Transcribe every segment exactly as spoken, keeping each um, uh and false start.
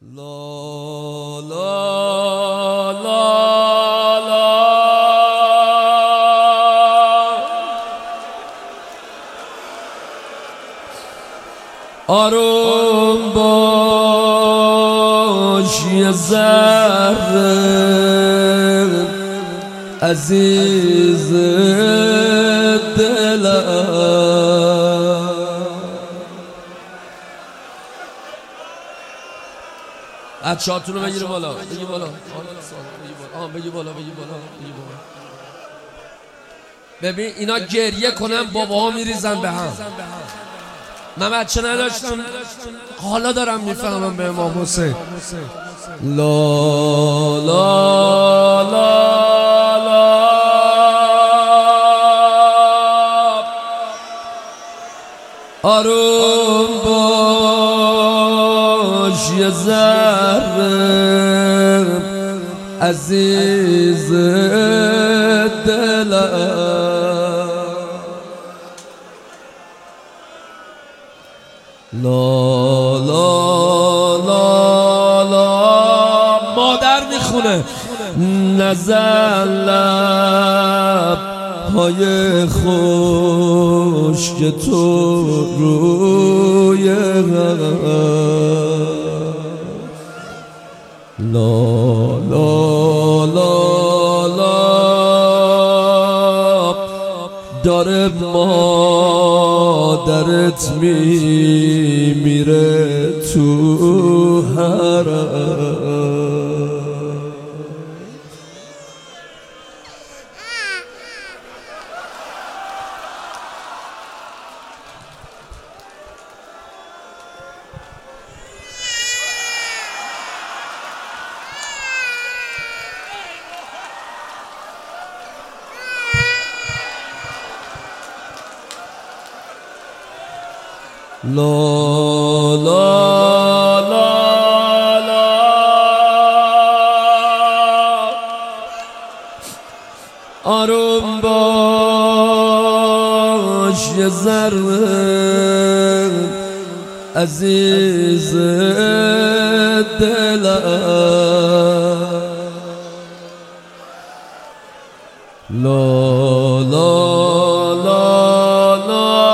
لا لا لا لا آروم باش یه ذره عزیز دلم بچه‌هاتون رو بگیر بالا بگی بالا آها بگی بالا بگی بالا بگی بالا. ببین اینا گریه کنن باباها میریزن به هم. من بچه نداشتم حالا دارم میفهمم به امام حسین. لا لا لا لا آروم باش یه ذره عزیز دلم لا لا لا لا مادر میخونه نزل لب های خشک تو روی لا لا لا لا داره مادرت میمیره تو حرم لا لا لا لا آروم باش یه ذره عزیز دلم لا لا لا لا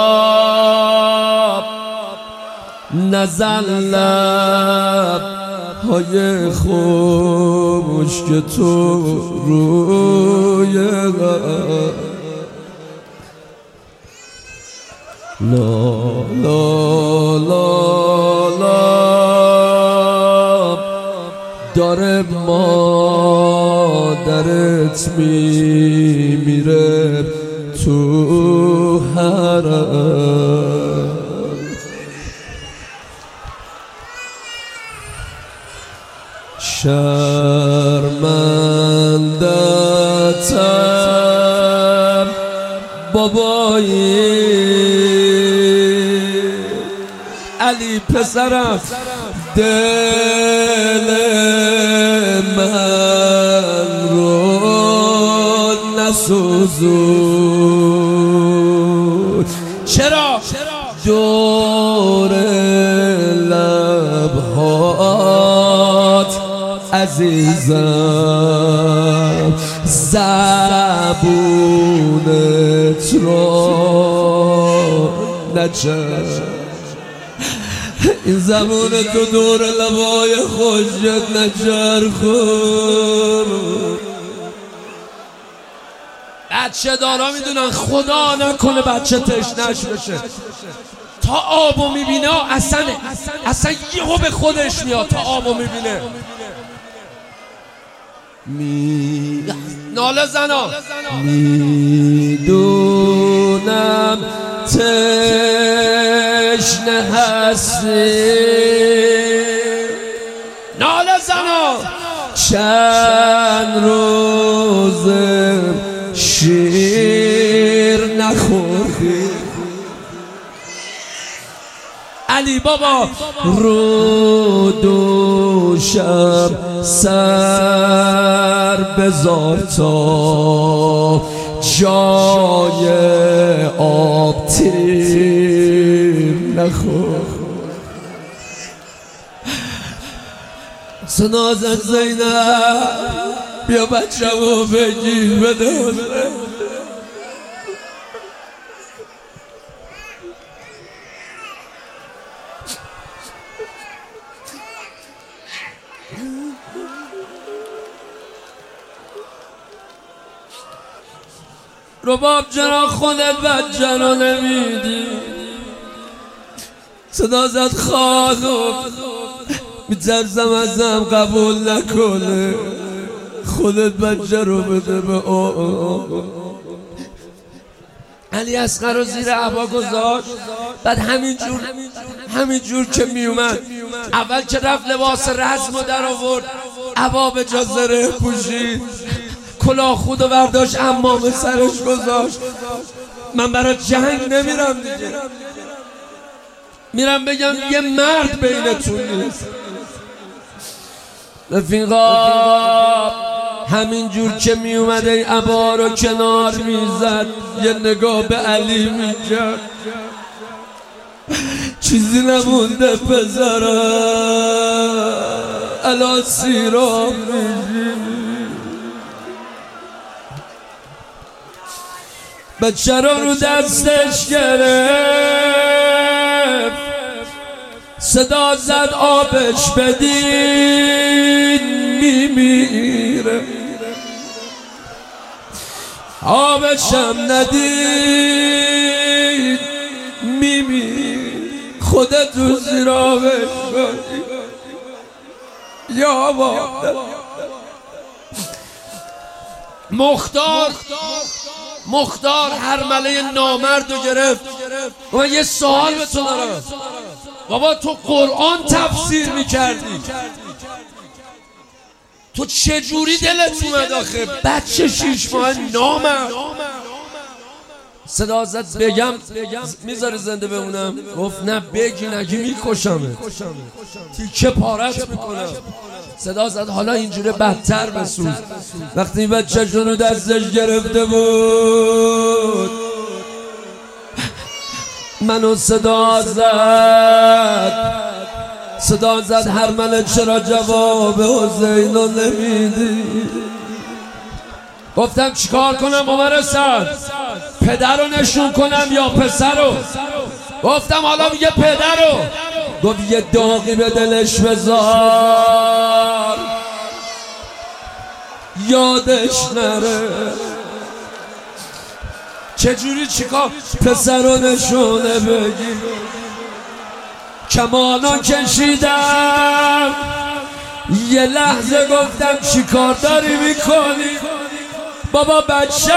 نزل لب های خشک تو روی لا لا لا لا داره مادرت میمیره تو حرم شرمندتم بابایی علی پسرم دل من رو نسوزون چرا دور لبهات عزیزم زبونت رو نچر این زبون تو دور لبای خوشت نچر خور بچه دارا میدونن خدا نکنه بچه تشنش بشه تا آبو میبینه اصلا اصلا یهو به خودش میاد تا آبو میبینه می ناله زنا میدونم تشنه هستی ناله زنا چند روز شیر نخوردی علی بابا رو دوشم سر بذار تا جای آب تیر نخور صدا زد زینب بیا بچه‌مو بگیر بده حسین. رباب جرا خودت بچه رو نمیدی. صدا زد خانم میترسم ازم قبول نکنه، خودت بچه رو بده به آه. علی اصغر رو زیر عبا گذاشت. بعد همینجور همینجور که میومد اول که رفت لباس رزم رو در آورد، عبا به جا زره پوشید، کلاه خودو برداشت عمامه سرش گذاشت. من برای جنگ نمیرم دیگه، میرم بگم یه مرد بینتون نیست. رفیقا همینجور که میومده عبا رو کنار میزد، یه نگاه به علی میکرد، چیزی نمونده پسرم الان سیراب میشی. بچه رو رو دستش گرفت، صدا زد آبش بدین میمیره، آبشم ندید میمیره، خودت رو زیر آبش کنی یا بابا. مختار مختار هرمله نامرد رو گرفت. من یه سوال به تو دارم، بابا تو قرآن تفسیر میکردی، تو چجوری دلت اومد آخه بچه شیش ماه نامرد؟ صدا زد بگم میذاری زنده بمونم؟ گفت نه بگی نگی میکشمه، تیکه پارت میکنم. صدا زد حالا اینجوره بدتر بسوز. وقتی بچه شونو دستش گرفته بود منو صدا زد صدا زد هرمله چرا جواب حسینو نمیدی؟ گفتم چیکار کنم عمر اسد؟ پدر رو نشون کنم یا پسر رو؟ گفتم حالا میگه پدر رو. گفت یه داغی به دلش بذار یادش نره. چجوری چیکار؟ پسر رو نشونه بگی. کمانا کشیدم، یه لحظه گفتم چیکار داری میکنی؟ بابا بچه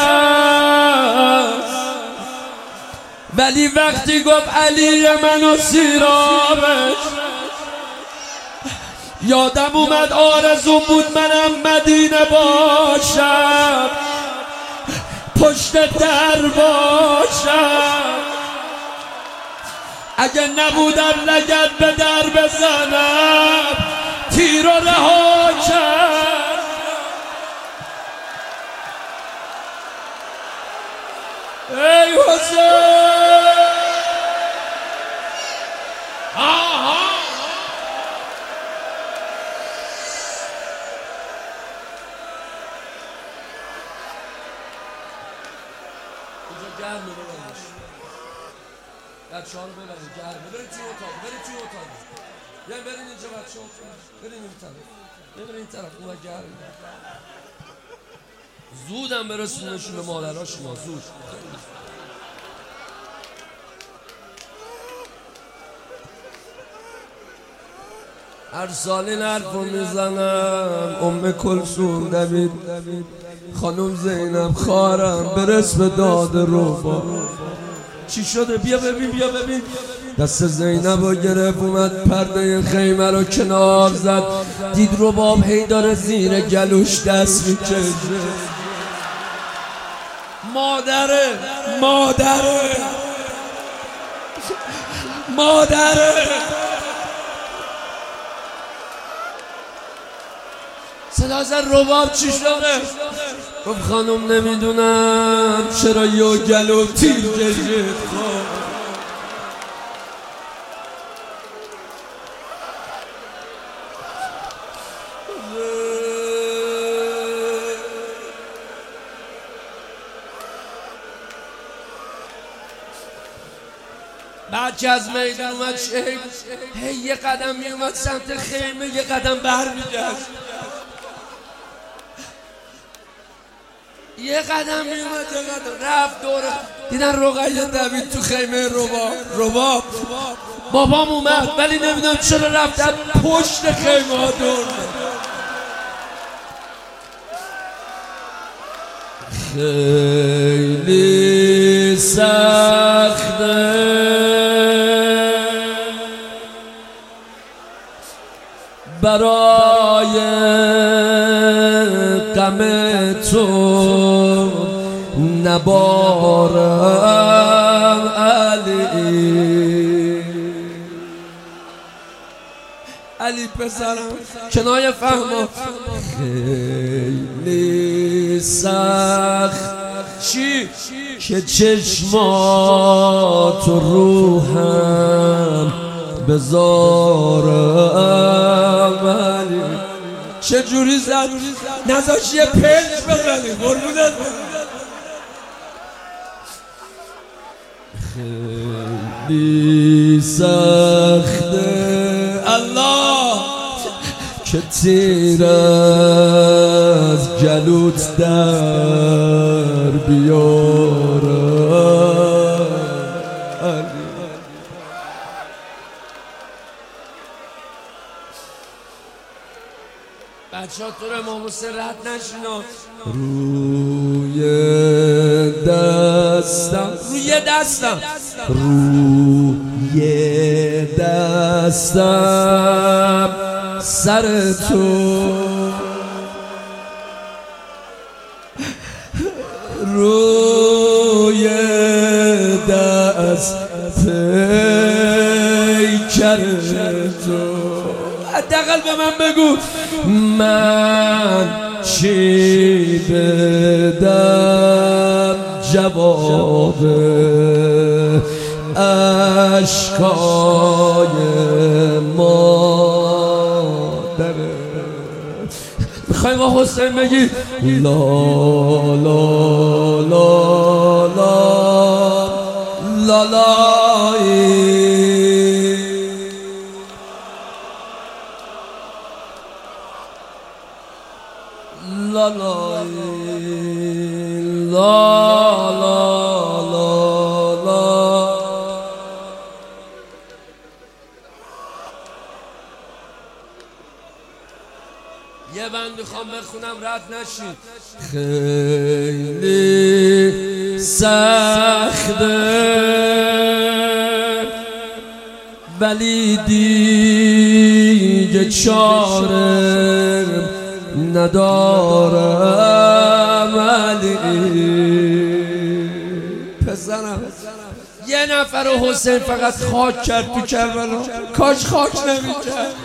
ولی وقتی گفت علی منو سیرابش، یادم اومد آرزو بود منم مدینه باشم، پشت در باشم، اگه نبودم لگد به در بزنم تیر و رها کرد. ای حسین آها اینجا گرمه، ببرش بچه ها رو ببرین گرمه، برین توی اتاق، برین توی اتاق، بیاین برین اینجا بچه ها، برین این طرف، برین این طرف، اون گرمه. زودم برسونشون به مادرهاشون، زود. هر سال این حرفو میزنم ام کلثوم دوید خانم زینب خواهرم برس به داد رباب. چی شده؟ بیا ببین بیا ببین. دست زینب رو گرفت اومد پرده خیمه رو کنار زد، دید رباب هی داره زیر گلوش دست میکشه. مادره مادره مادره. صدا زد رباب چی شده؟ گفت خانم نمیدونم چرا یه گلو تیر کشید. بعد که از میدون اومد شهید هی یه قدم می اومد سمت خیمه، یه قدم بر میگشت، یه قدم می اومد یه قدم رفت دوره. دیدن رقیه دوید تو خیمه رباب. رباب بابام اومد ولی نمیدونم چرا رفتن پشت خیمه ها دور. خیلی سخته برای غم تو نبارم علی. علی پسرم کنایه فهمم خیلی سخت چی که چشمات و روحم بذارم علی. چجوری زد نذاش یه پلش بزنی قربونت. خیلی سخته الله که تیر از جلوت در بیارم علی. بچه ها تو رو امام حسین رد نشینا. روی دستم روی دستم روی دستم سر تو، روی دست پیکر تو. حداقل به من بگو من چی بدم جواب اشکای مادره. میخوای با حسین بگی لا لا لا لا لا لای لا لا لا لا لا لا. یه بند میخوام بخونم رد نشید. خیلی سخته ولی دیگه چاره ندارم علی. پسرم یه نفر حسین فقط خاک کرد تو کربلا، کاش خاک نمی‌کرد.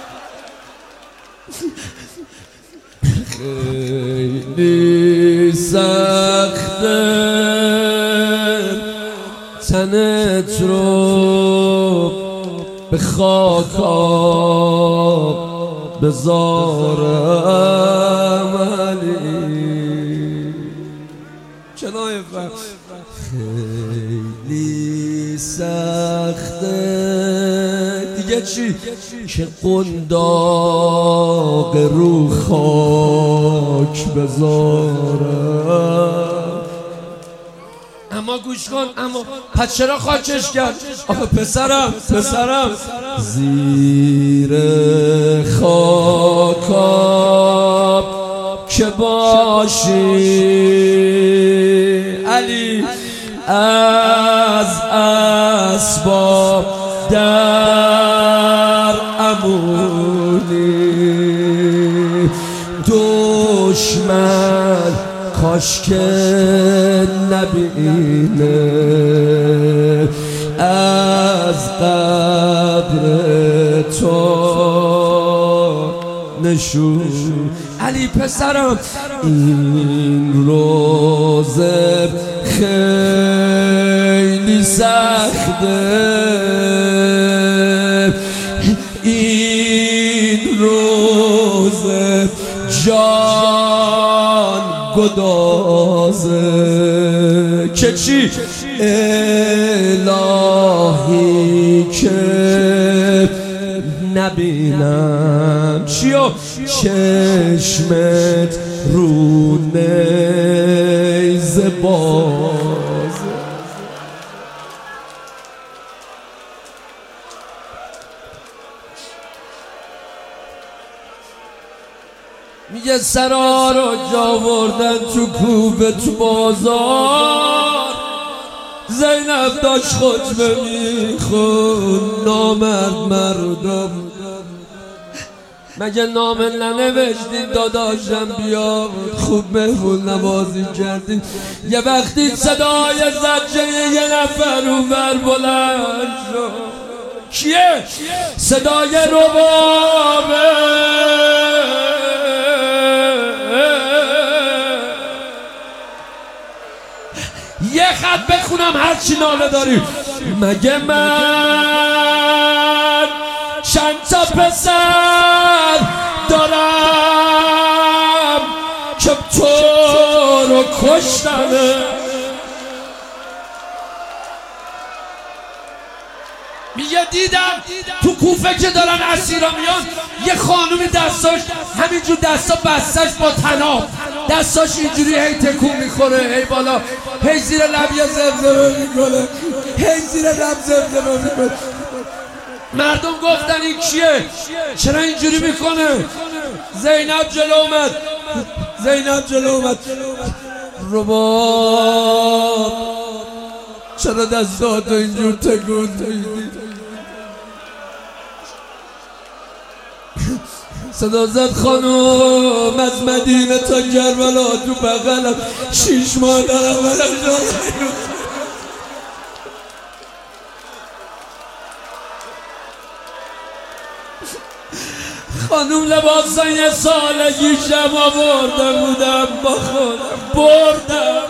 خیلی سخته تنت رو به خاک بذارم علی. چنای فهم خیلی سخته دیگه چی که قنداق رو خاک بذارم. اما گوش کن اما پس چرا خاکش کرد؟ آخه پسرم پسرم زیر خاکاب که باشی علی از اسباب در امونی دشمن کاش که نبینه از قبر تو نشون. علی پسرم این روز خیلی سخته، این روز جان گدازه که چی الهی گاهی که نبینم چیو چشمت رو نیزه باز میگه سرا رو جا وردن تو کوبه تو بازار زینب داشت خطبه میخون نامرد مردم مگه نامه ننوشتین داداشم بیاد خوب مهمون نوازی کردین یه وقتی صدای زجه یه نفر اونور بلند شد کیه؟ صدای ربابه یه خط بخونم هرچی ناله داری مگه من چند تا پسر دارم که تو رو کشتنه میگه دیدم تو کوفه که دارن اسیرا میان یه خانومی دستاش همینجور دستا بستش با طناب دستاش اینجوری هی تکون میخوره هی بالا هی زیر لب یه زمزمه میکنه هی زیر لب زمزمه میکنه مردم گفتن این کیه؟ چرا اینجوری میکنه؟ زینب جلو اومد زینب جلو اومد رباب چرا دستاتو اینجور تکون میدی؟ صدا زد خانوم از مدینه تا کربلا تو بغلم شیش ماه دارم برم خانوم لباسای یه سالگی شم آورده بودم با خودم بردم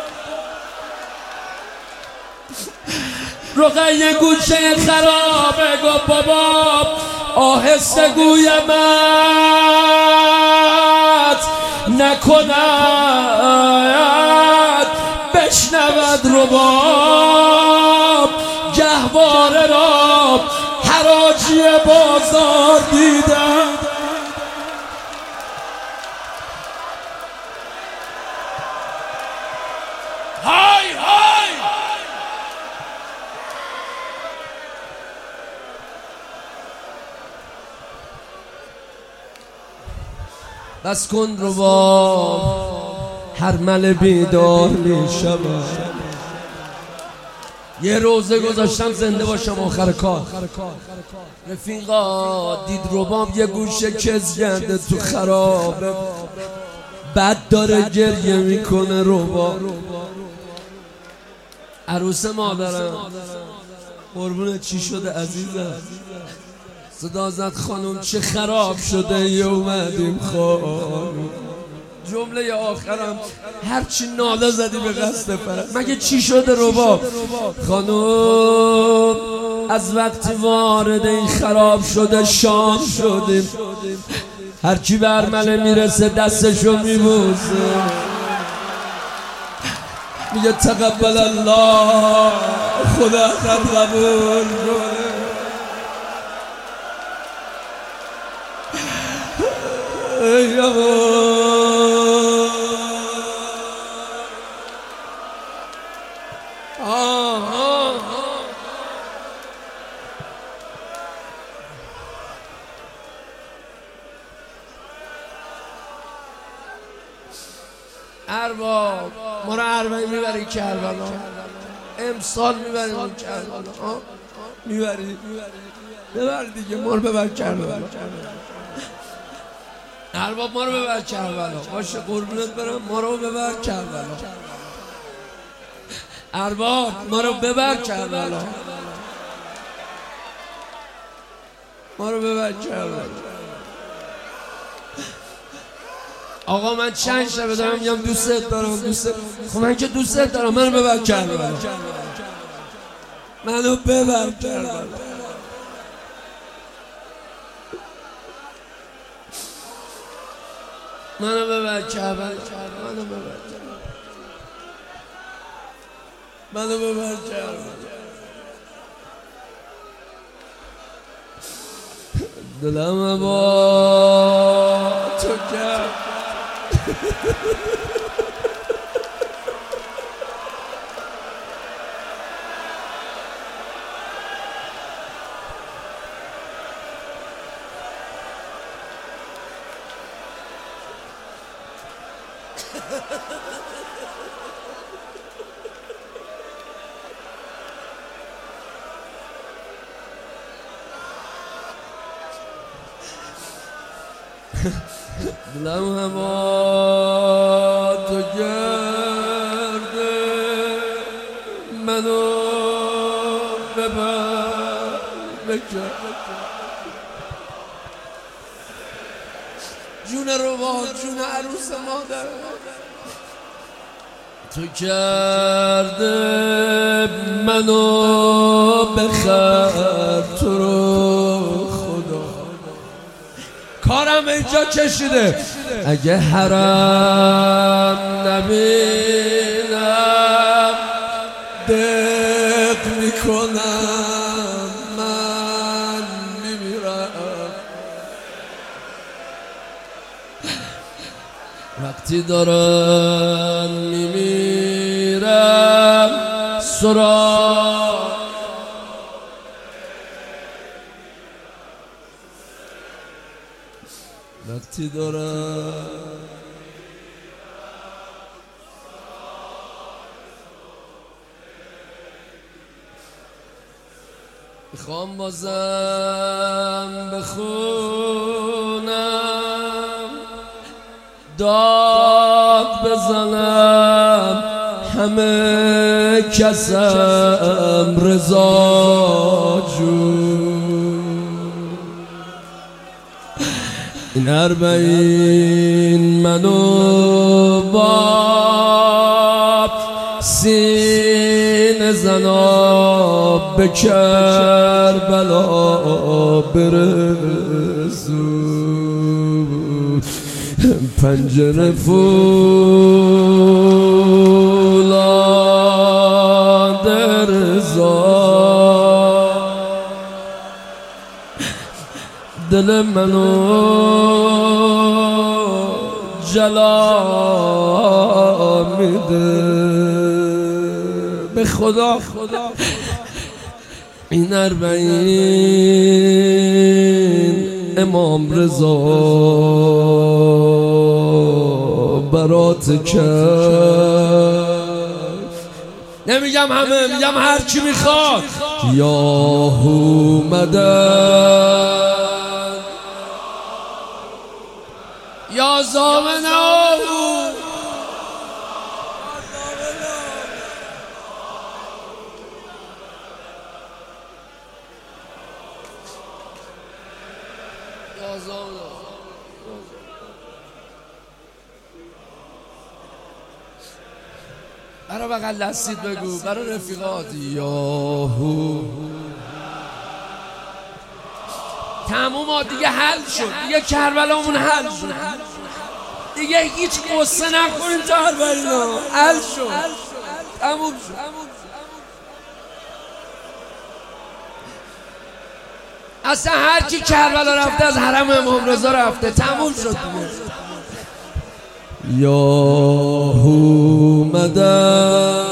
رقیه گوشه خرابه گو بابا آهسته گویمت نکند بشنود رباب گهواره را حراجی بازار دیدم های های بس کن رباب هر مل بیدار می شود یه روزه گذاشتم زنده باشم آخر کار رفیقا دید رباب یه گوشه کز کرده تو خرابه بد داره گریه میکنه رباب عروس مادرم قربون چی شده عزیزم صدا زد خانم چه خراب شده یه اومدیم خانم جمله آخرم هرچی ناله زدی به قصد فرد مگه چی شده رباب خانم از وقتی وارد این خراب شده شام شدیم هرچی برمله میرسه دستشو میبوسه میگه تقبل الله خدا خد قبول کنه ای ارباب ما رو اربعی میبری کربلا امسال میبری اون کربلا میبری ببر دیگه ما رو ببر کربلا ارباب ما رو ببر کربلا باشه قربونت برم ما رو ببر کربلا ارباب ما رو ببر کربلا ما رو ببر کربلا آقا من چند شبه دارم میگم دوستت دارم دوست خب من که دوستت دارم منو ببر کربلا منو ببر کربلا منو ببر کربلا منو ببر منو ببر کربلا دلم با تو کرد دلم هوا تو گرده منو ببر بکن جون روان جون عروس مادر تو کرده منو بخر تو رو خدا کارم اینجا کشیده اگه حرم نبینم دق میکنم من میمیرم وقتی دارم میمیرم سراغ وقتی دارم میخوام بازم بخونم داد بزنم همه کسم رضا جون این اربعین منو با سینه زنا به کربلا برسون پنجره فولاد رضا دل منو جلا میده به خدا خدا این اربعین امام رضا برات کرد نمیگم همه میگم هر کی میخواد یا اومدن یا زامنه برا بغل دستید بگو برا رفیقات یاهو تموم دیگه حل شد دیگه کربلامون حل شد دیگه هیچ قصه نخوریم تا اربعینا حل شد تموم شد اصلا هر کی کربلا رفته از حرم امام رضا رفته تموم شد دیگه یا اومدن